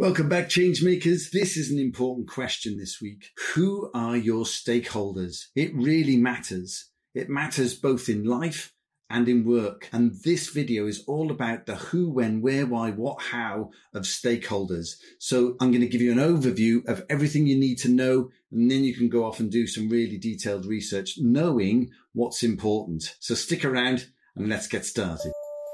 Welcome back, Changemakers. This is an important question this week. Who are your stakeholders? It really matters. It matters both in life and in work. And this video is all about the who, when, where, why, what, how of stakeholders. So I'm going to give you an overview of everything you need to know, and then you can go off and do some really detailed research, knowing what's important. So stick around and let's get started.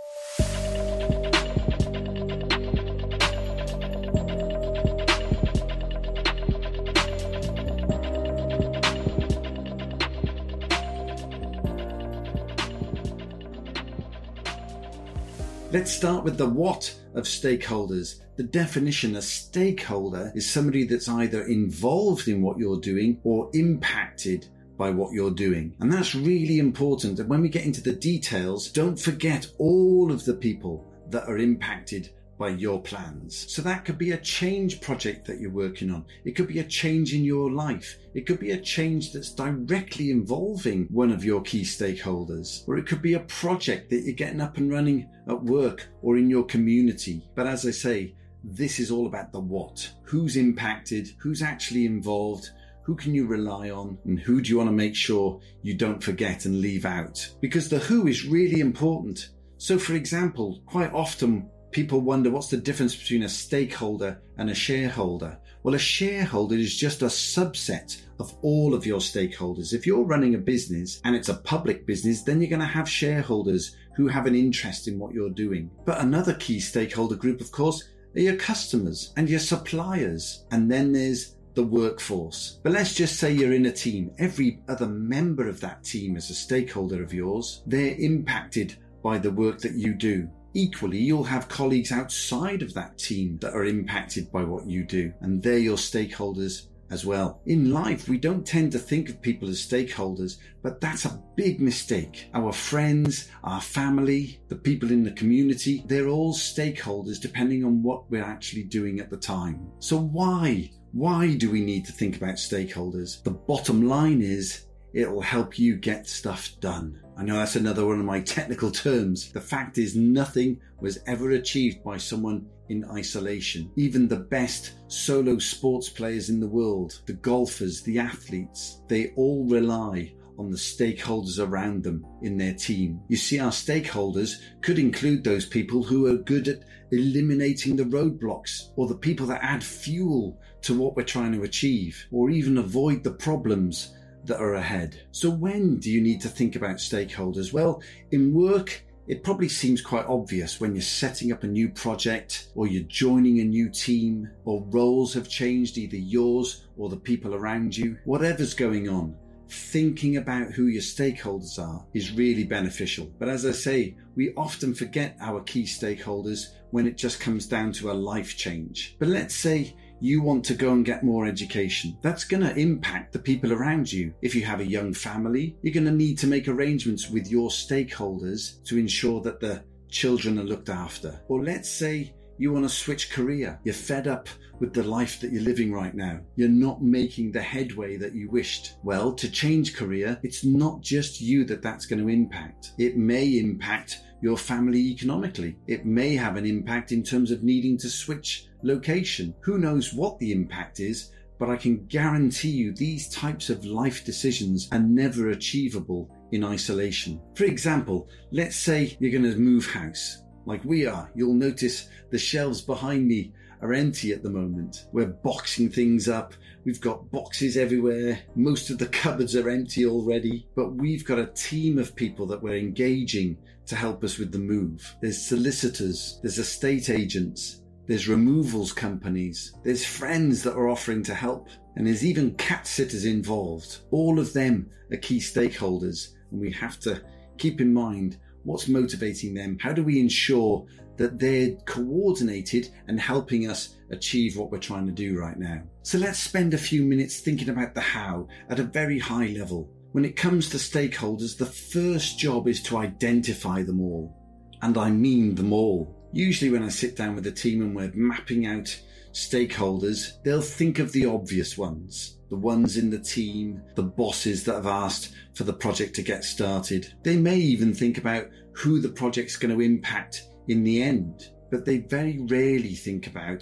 Let's start with the what of stakeholders. The definition, a stakeholder is somebody that's either involved in what you're doing or impacted by what you're doing. And that's really important. And when we get into the details, don't forget all of the people that are impacted by your plans. So that could be a change project that you're working on. It could be a change in your life. It could be a change that's directly involving one of your key stakeholders. Or it could be a project that you're getting up and running at work or in your community. But as I say, this is all about the what. Who's impacted? Who's actually involved? Who can you rely on? And who do you want to make sure you don't forget and leave out? Because the who is really important. So for example, quite often people wonder what's the difference between a stakeholder and a shareholder. Well, a shareholder is just a subset of all of your stakeholders. If you're running a business and it's a public business, then you're going to have shareholders who have an interest in what you're doing. But another key stakeholder group, of course, are your customers and your suppliers. And then there's the workforce. But let's just say you're in a team. Every other member of that team is a stakeholder of yours. They're impacted by the work that you do. Equally, you'll have colleagues outside of that team that are impacted by what you do, and they're your stakeholders as well. In life, we don't tend to think of people as stakeholders, but that's a big mistake. Our friends, our family, the people in the community, they're all stakeholders depending on what we're actually doing at the time. So why do we need to think about stakeholders? The bottom line is, it'll help you get stuff done. I know that's another one of my technical terms. The fact is, nothing was ever achieved by someone in isolation. Even the best solo sports players in the world, the golfers, the athletes, they all rely on the stakeholders around them in their team. You see, our stakeholders could include those people who are good at eliminating the roadblocks, or the people that add fuel to what we're trying to achieve, or even avoid the problems that are ahead. So when do you need to think about stakeholders? Well, in work, it probably seems quite obvious when you're setting up a new project or you're joining a new team, or roles have changed, either yours or the people around you. Whatever's going on, thinking about who your stakeholders are is really beneficial. But as I say, we often forget our key stakeholders when it just comes down to a life change. But let's say you want to go and get more education. That's going to impact the people around you. If you have a young family, you're going to need to make arrangements with your stakeholders to ensure that the children are looked after. Or let's say you want to switch career. You're fed up with the life that you're living right now. You're not making the headway that you wished. Well, to change career, it's not just you that's going to impact. It may impact your family economically. It may have an impact in terms of needing to switch location. Who knows what the impact is, but I can guarantee you these types of life decisions are never achievable in isolation. For example, let's say you're going to move house, like we are. You'll notice the shelves behind me are empty at the moment. We're boxing things up. We've got boxes everywhere. Most of the cupboards are empty already, but we've got a team of people that we're engaging to help us with the move. There's solicitors, there's estate agents, there's removals companies, there's friends that are offering to help, and there's even cat sitters involved. All of them are key stakeholders, and we have to keep in mind what's motivating them. How do we ensure that they're coordinated and helping us achieve what we're trying to do right now? So let's spend a few minutes thinking about the how at a very high level. When it comes to stakeholders, the first job is to identify them all. And I mean them all. Usually when I sit down with a team and we're mapping out stakeholders, they'll think of the obvious ones. The ones in the team, the bosses that have asked for the project to get started. They may even think about who the project's going to impact in the end, but they very rarely think about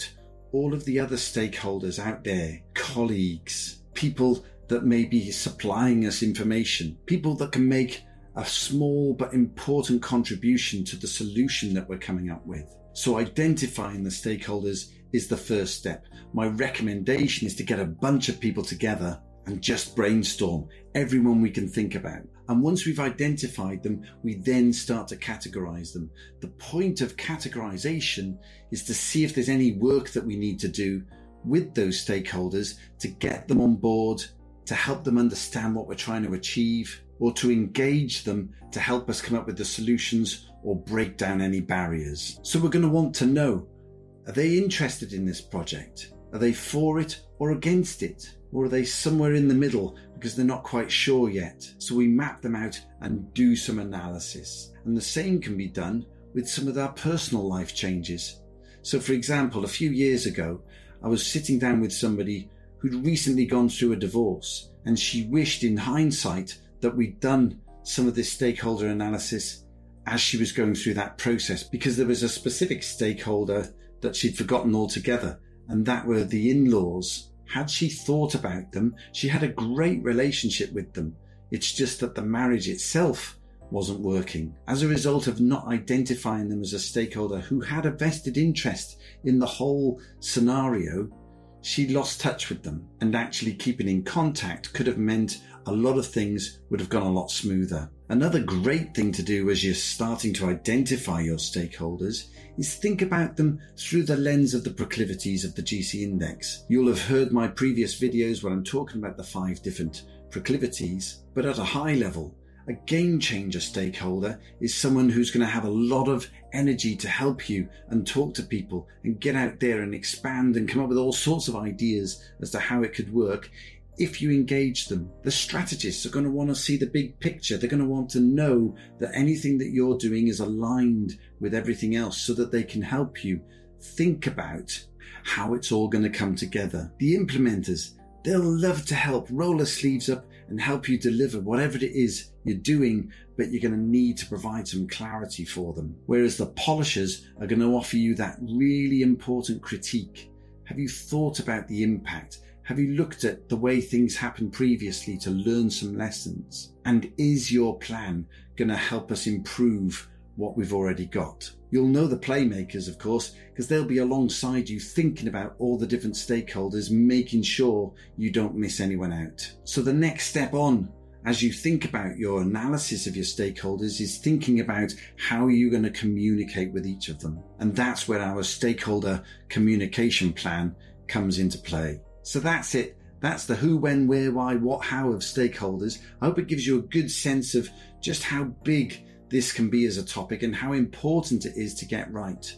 all of the other stakeholders out there, colleagues, people that may be supplying us information, people that can make a small but important contribution to the solution that we're coming up with. So identifying the stakeholders is the first step. My recommendation is to get a bunch of people together and just brainstorm everyone we can think about. And once we've identified them, we then start to categorize them. The point of categorization is to see if there's any work that we need to do with those stakeholders to get them on board, to help them understand what we're trying to achieve, or to engage them to help us come up with the solutions or break down any barriers. So we're going to want to know, are they interested in this project? Are they for it or against it? Or are they somewhere in the middle because they're not quite sure yet? So we map them out and do some analysis. And the same can be done with some of our personal life changes. So for example, a few years ago, I was sitting down with somebody who'd recently gone through a divorce, and she wished in hindsight that we'd done some of this stakeholder analysis as she was going through that process, because there was a specific stakeholder that she'd forgotten altogether, and that were the in-laws. Had she thought about them, she had a great relationship with them. It's just that the marriage itself wasn't working. As a result of not identifying them as a stakeholder who had a vested interest in the whole scenario, she lost touch with them, and actually keeping in contact could have meant a lot of things would have gone a lot smoother. Another great thing to do as you're starting to identify your stakeholders is think about them through the lens of the proclivities of the GC Index. You'll have heard my previous videos where I'm talking about the 5 different proclivities, but at a high level, a game changer stakeholder is someone who's going to have a lot of energy to help you and talk to people and get out there and expand and come up with all sorts of ideas as to how it could work if you engage them. The strategists are going to want to see the big picture. They're going to want to know that anything that you're doing is aligned with everything else so that they can help you think about how it's all going to come together. The implementers, they'll love to help roll their sleeves up and help you deliver whatever it is you're doing, but you're going to need to provide some clarity for them. Whereas the polishers are going to offer you that really important critique. Have you thought about the impact? Have you looked at the way things happened previously to learn some lessons? And is your plan going to help us improve what we've already got? You'll know the playmakers, of course, because they'll be alongside you thinking about all the different stakeholders, making sure you don't miss anyone out. So the next step on, as you think about your analysis of your stakeholders, is thinking about how you're going to communicate with each of them. And that's where our stakeholder communication plan comes into play. So that's it. That's the who, when, where, why, what, how of stakeholders. I hope it gives you a good sense of just how big this can be as a topic and how important it is to get right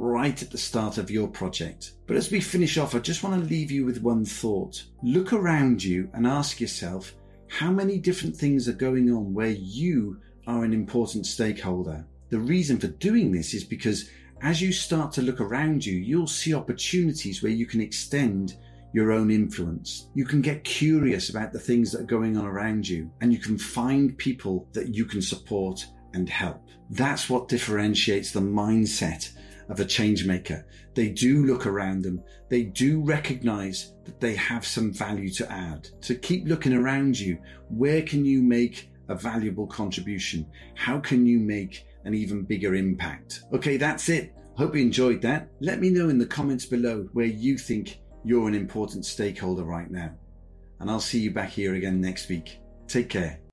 at the start of your project. But as we finish off, I just want to leave you with one thought. Look around you and ask yourself, how many different things are going on where you are an important stakeholder? The reason for doing this is because as you start to look around you, you'll see opportunities where you can extend your own influence. You can get curious about the things that are going on around you, and you can find people that you can support and help. That's what differentiates the mindset of a change maker. They do look around them. They do recognize that they have some value to add. So keep looking around you. Where can you make a valuable contribution? How can you make an even bigger impact? Okay, that's it. Hope you enjoyed that. Let me know in the comments below where you think you're an important stakeholder right now. And I'll see you back here again next week. Take care.